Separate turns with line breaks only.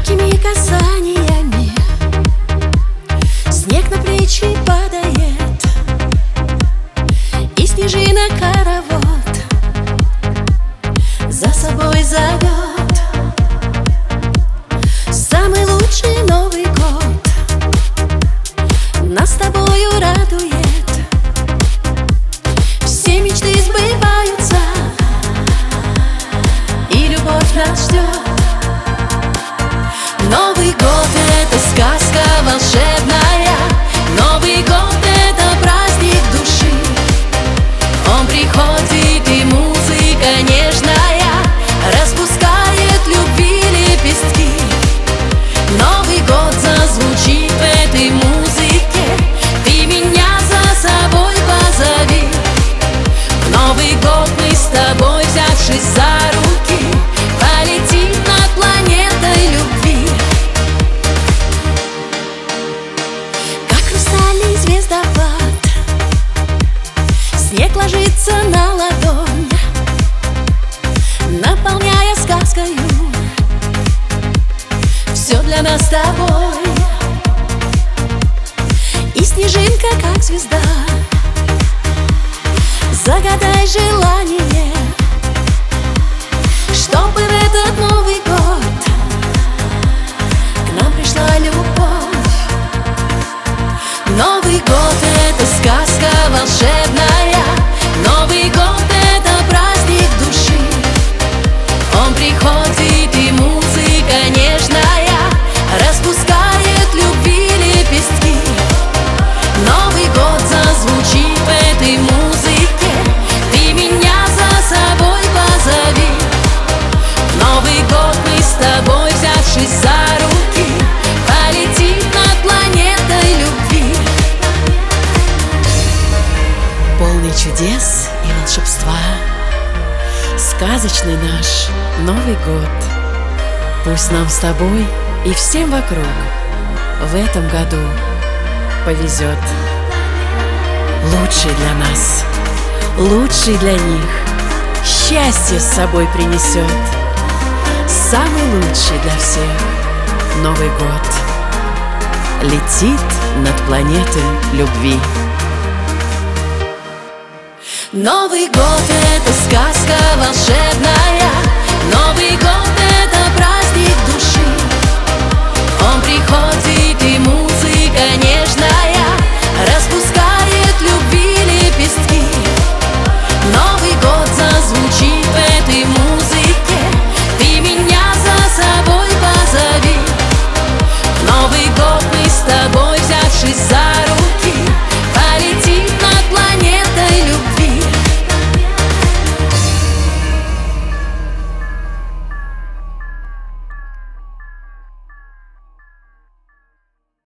легкими касаниями снег на плечи падает, и снежинок хоровод за собой зовет. Самый лучший Новый год нас с тобою радует, все мечты сбываются, и любовь нас ждет. Новый год — это сказка волшебная, Новый год — это праздник души. Он приходит, и музыка нежная распускает любви лепестки. Новый год зазвучит в этой музыке, ты меня за собой позови. В Новый год мы с тобой, взявшись за руки, полетим над планетой любви. Как хрустальный звездопад снег ложится на ладонь, наполняя сказкою все для нас с тобой. И снежинка, как звезда, загадай желание, чтобы в этот Новый год к нам пришла любовь. Новый год — это сказка волшебная, Новый год — это праздник души. Он приходит, и музыка нежная распускает любви лепестки. Новый год зазвучит в этой музыке, ты меня за собой позови. В Новый год мы с тобой, взявшись за руки, полетим над планетой любви. Полный чудес и волшебства, сказочный наш Новый год. Пусть нам с тобой и всем вокруг в этом году повезет. Лучший для нас, лучший для них, счастье с собой принесет. Самый лучший для всех Новый год летит над планетой любви. Новый год — это сказка волшебная, Новый год